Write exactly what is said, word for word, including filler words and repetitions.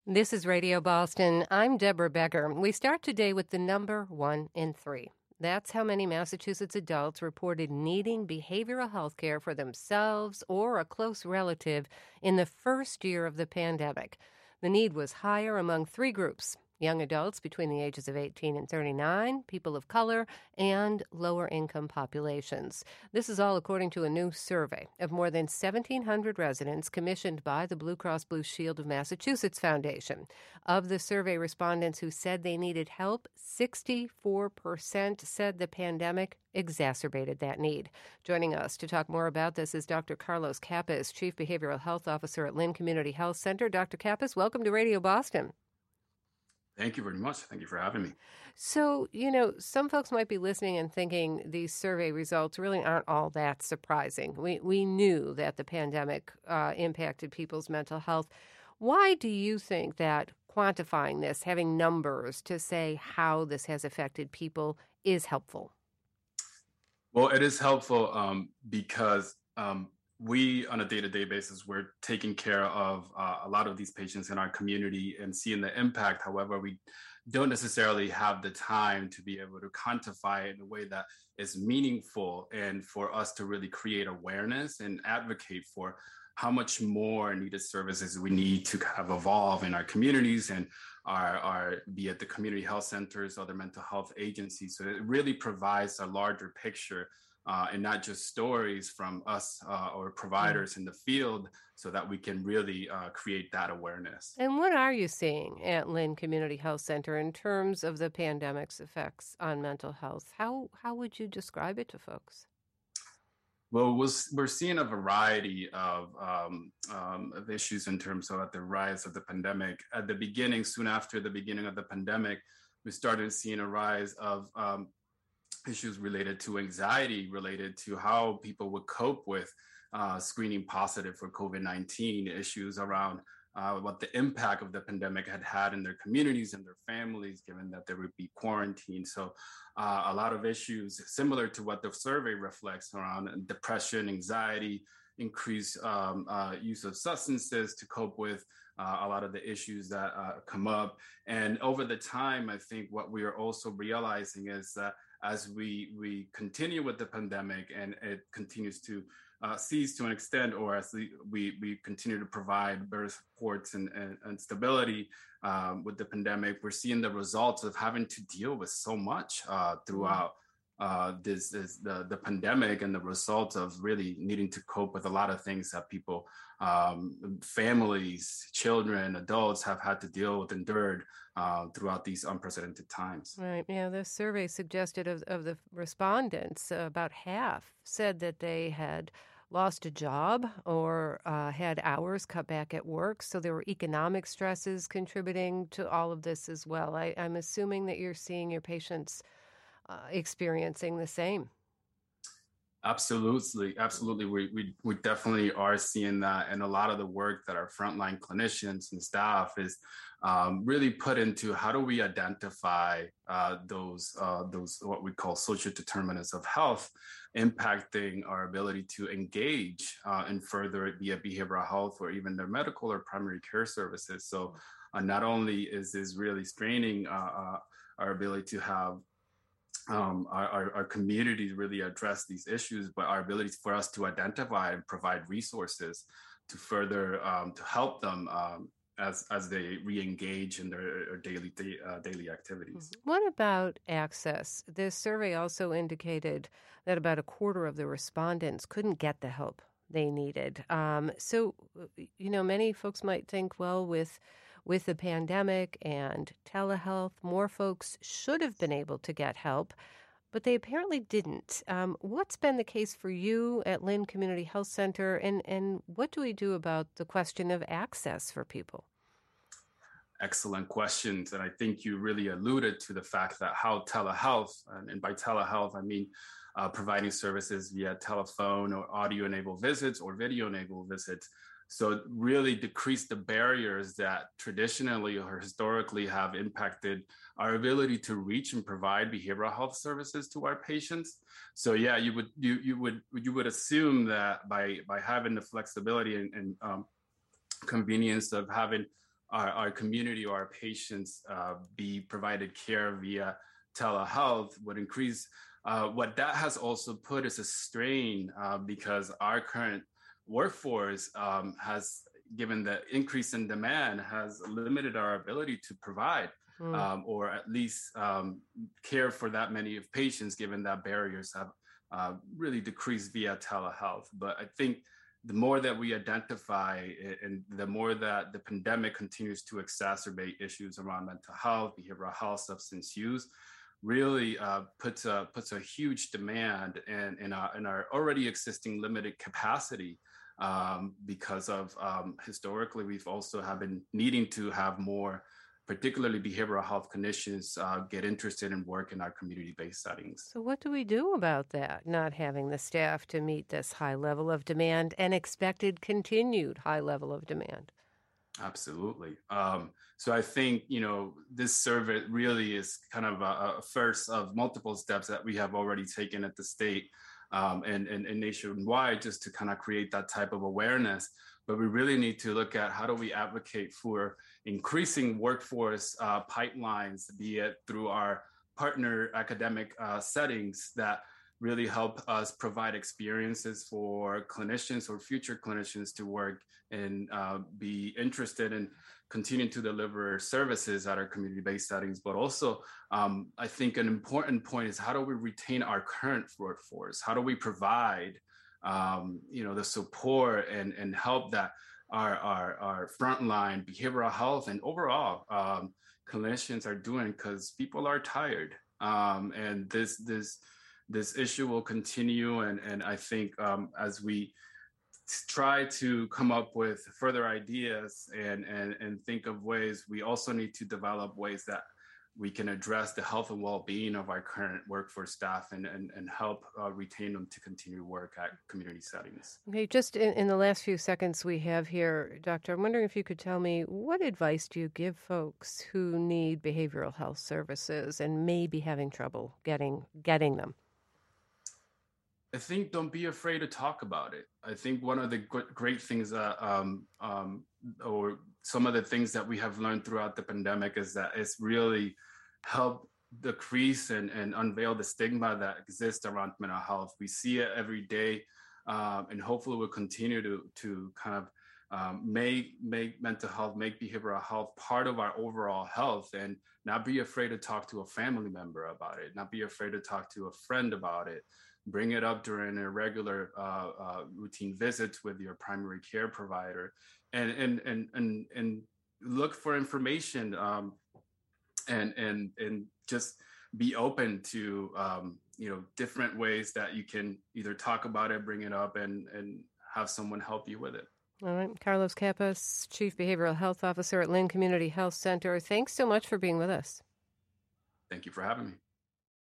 This is Radio Boston. I'm Deborah Becker. We start today with the number one in three. That's how many Massachusetts adults reported needing behavioral health care for themselves or a close relative in the first year of the pandemic. The need was higher among three groups: young adults between the ages of eighteen and thirty-nine, people of color, and lower-income populations. This is all according to a new survey of more than seventeen hundred residents commissioned by the Blue Cross Blue Shield of Massachusetts Foundation. Of the survey respondents who said they needed help, sixty-four percent said the pandemic exacerbated that need. Joining us to talk more about this is Doctor Carlos Cappas, Chief Behavioral Health Officer at Lynn Community Health Center. Doctor Cappas, welcome to Radio Boston. Thank you very much. Thank you for having me. So, you know, some folks might be listening and thinking these survey results really aren't all that surprising. We we knew that the pandemic uh, impacted people's mental health. Why do you think that quantifying this, having numbers to say how this has affected people, is helpful? Well, it is helpful um, because um, we, on a day-to-day basis, we're taking care of uh, a lot of these patients in our community and seeing the impact. However, we don't necessarily have the time to be able to quantify it in a way that is meaningful and for us to really create awareness and advocate for how much more needed services we need to have evolve in our communities and our, our be it the community health centers, other mental health agencies. So it really provides a larger picture Uh, and not just stories from us uh, or providers mm. in the field, so that we can really uh, create that awareness. And what are you seeing at Lynn Community Health Center in terms of the pandemic's effects on mental health? How how would you describe it to folks? Well, we're seeing a variety of, um, um, of issues in terms of the rise of the pandemic. At the beginning, soon after the beginning of the pandemic, we started seeing a rise of um, issues related to anxiety, related to how people would cope with uh, screening positive for COVID nineteen, issues around uh, what the impact of the pandemic had had in their communities and their families, given that there would be quarantine. So uh, a lot of issues similar to what the survey reflects around depression, anxiety, increased um, uh, use of substances to cope with uh, a lot of the issues that uh, come up. And over the time, I think what we are also realizing is that as we we continue with the pandemic and it continues to uh, cease to an extent, or as the, we we continue to provide better supports and, and, and stability um, with the pandemic, we're seeing the results of having to deal with so much uh, throughout uh, this, this the, the pandemic, and the results of really needing to cope with a lot of things that people, um, families, children, adults have had to deal with, endured uh, throughout these unprecedented times. Right. Yeah, the survey suggested of, of the respondents, uh, about half said that they had lost a job or uh, had hours cut back at work. So there were economic stresses contributing to all of this as well. I, I'm assuming that you're seeing your patients uh, experiencing the same. Absolutely. Absolutely. We, we we definitely are seeing that. And a lot of the work that our frontline clinicians and staff is um, really put into how do we identify uh, those uh, those what we call social determinants of health impacting our ability to engage uh, and further via behavioral health or even their medical or primary care services. So uh, not only is this really straining uh, uh, our ability to have Um, our, our communities really address these issues, but our ability for us to identify and provide resources to further um, to help them um, as as they re-engage in their daily uh, daily activities. What about access? This survey also indicated that about a quarter of the respondents couldn't get the help they needed. Um, so, you know, many folks might think, well, with With the pandemic and telehealth, more folks should have been able to get help, but they apparently didn't. Um, what's been the case for you at Lynn Community Health Center, and, and what do we do about the question of access for people? Excellent questions. And I think you really alluded to the fact that how telehealth, and, and by telehealth, I mean uh, providing services via telephone or audio-enabled visits or video-enabled visits. So it really decreased the barriers that traditionally or historically have impacted our ability to reach and provide behavioral health services to our patients. So yeah, you would you you would you would assume that by by having the flexibility and, and um, convenience of having our, our community or our patients uh, be provided care via telehealth would increase. Uh, what that has also put is a strain uh, because our current workforce um, has, given the increase in demand, has limited our ability to provide Mm. um, or at least um, care for that many of patients, given that barriers have uh, really decreased via telehealth. But I think the more that we identify it, and the more that the pandemic continues to exacerbate issues around mental health, behavioral health, substance use, really uh, puts a puts a huge demand in in our, in our already existing limited capacity. Um, because of um, historically, we've also have been needing to have more, particularly behavioral health clinicians, uh, get interested in work in our community-based settings. So, what do we do about that, not having the staff to meet this high level of demand and expected continued high level of demand? Absolutely. Um, so I think, you know, this survey really is kind of a, a first of multiple steps that we have already taken at the state um, and, and, and nationwide, just to kind of create that type of awareness. But we really need to look at how do we advocate for increasing workforce uh, pipelines, be it through our partner academic uh, settings that really help us provide experiences for clinicians or future clinicians to work and uh, be interested in continuing to deliver services at our community-based settings. But also, um, I think an important point is how do we retain our current workforce? How do we provide, um, you know, the support and, and help that our, our, our frontline behavioral health and overall um, clinicians are doing, because people are tired. Um, and this, this, this issue will continue. And, and I think um, as we try to come up with further ideas and, and, and think of ways, we also need to develop ways that we can address the health and well-being of our current workforce staff and, and, and help uh, retain them to continue work at community settings. Okay, just in, in the last few seconds we have here, Doctor, I'm wondering if you could tell me, what advice do you give folks who need behavioral health services and may be having trouble getting getting them? I think don't be afraid to talk about it. I think one of the great things that, um, um, or some of the things that we have learned throughout the pandemic is that it's really helped decrease and, and unveil the stigma that exists around mental health. We see it every day, um, and hopefully we'll continue to, to kind of um, make, make mental health, make behavioral health part of our overall health, and not be afraid to talk to a family member about it, not be afraid to talk to a friend about it. Bring it up during a regular uh, uh, routine visits with your primary care provider, and and and and and look for information, um, and and and just be open to um, you know, different ways that you can either talk about it, bring it up, and and have someone help you with it. All right, Carlos Kappas, Chief Behavioral Health Officer at Lynn Community Health Center. Thanks so much for being with us. Thank you for having me.